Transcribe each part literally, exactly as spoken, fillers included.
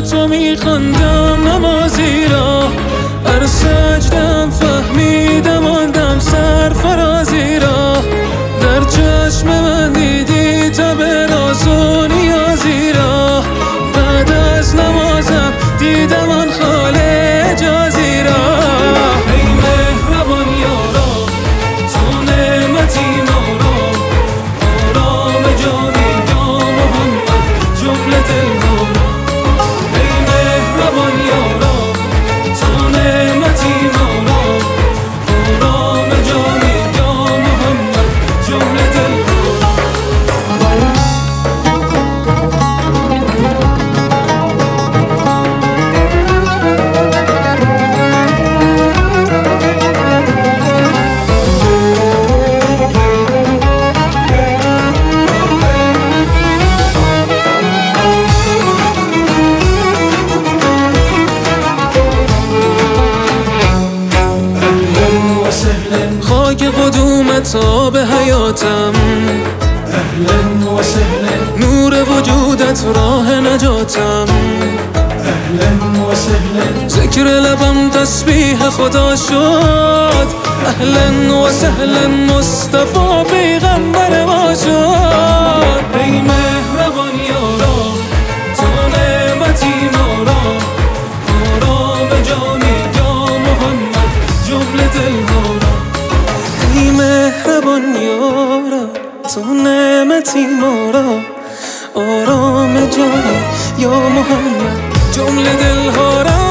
تو میخواندم نمازی را، هر سجدم فهمیدم آندم سرفرازی را. در چشم من دیدی تب راز و نیازی را، بعد از نمازم دیدم آن خال اجازی را. ای مهربان یارا تو نعمتی ما را، آرام جانی یا محمد جمله دلها را. ای مهربان یارا تو نعمتی ما را، آرام جانی یا محمد جمله دلها را. خاک قدومت آب حیاتم، اهلا و سهلا. نور وجودت راه نجاتم، اهلا و سهلا. ذکر لبم تسبیح خدا شد، اهلا و سهلا مصطفی پیغمبر ما شد. ای مهربان یارا تو نعمتی ما را، آرام جانی یا محمد جمله دلها را. ای مهربان یارا تو نعمتی ما را، آرام جانی یا محمد جمله دلها را.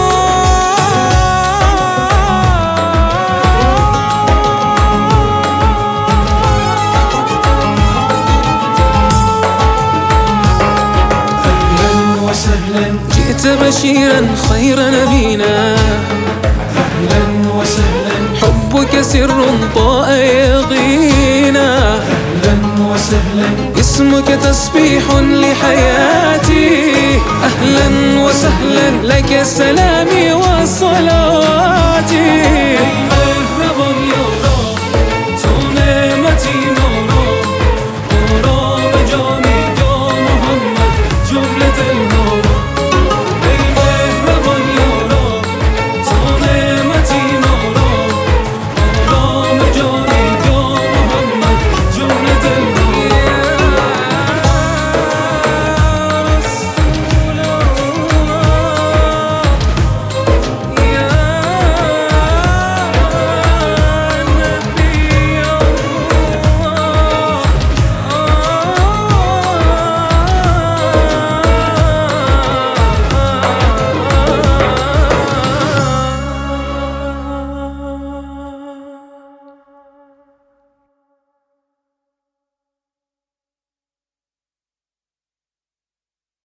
اهلا و سهلا. جئت بشيرا خير نبينا، اهلا و سهلا. حبك سر ضاء يقينا، اهلا و سهلا. اسمك تسبيح لحياتي، أهلا وسهلا لك السلام